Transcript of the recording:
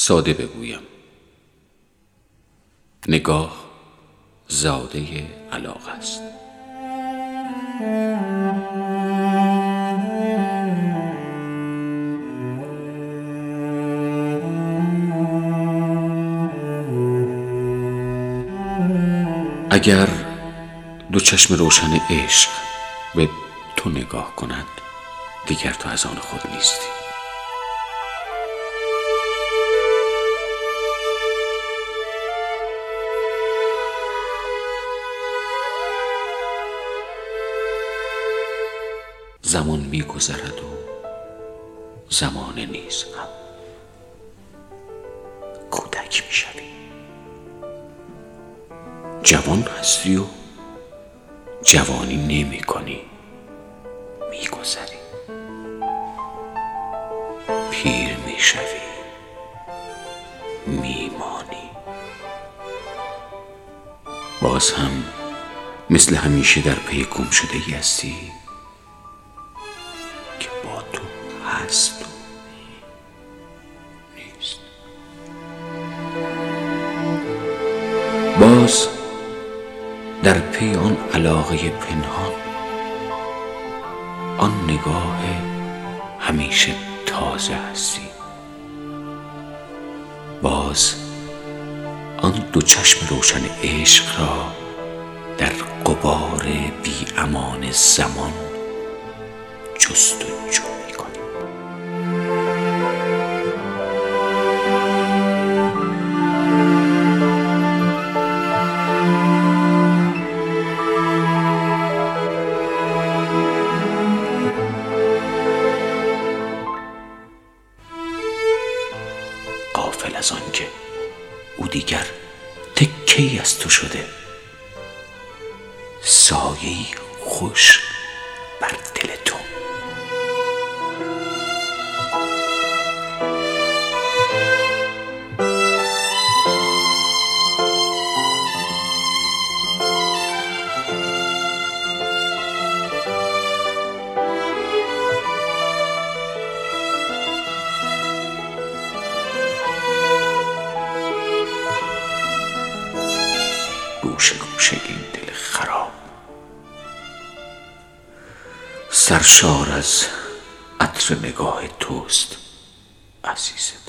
ساده بگویم، نگاه زاده علاقه است. اگر دو چشم روشن عشق به تو نگاه کند، دیگر تو از آن خود نیستی. زمان می‌گذرد و زمانه نیز هم. کودک می‌شوی، جوان هستی و جوانی نمی‌کنی، می‌گذری. پیر می‌شوی، می‌مانی. باز هم مثل همیشه در پی گم شدگی هستی که با تو هست و نیست. باز در پی آن علاقه پنهان، آن نگاه همیشه تازه هستی. باز آن دو چشم روشن عشق را در غبار بی امان زمان جستجو می‌کنی. غافل از آن که او دیگر تکه‌ای از تو شده، سایه‌ای خوش بر دل تو. گوشه گوشه این دل خراب سرشار از عطر نگاه توست عزیزم.